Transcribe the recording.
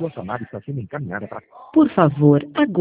Sua chamada está sendo encaminhada para... Por favor, aguarde.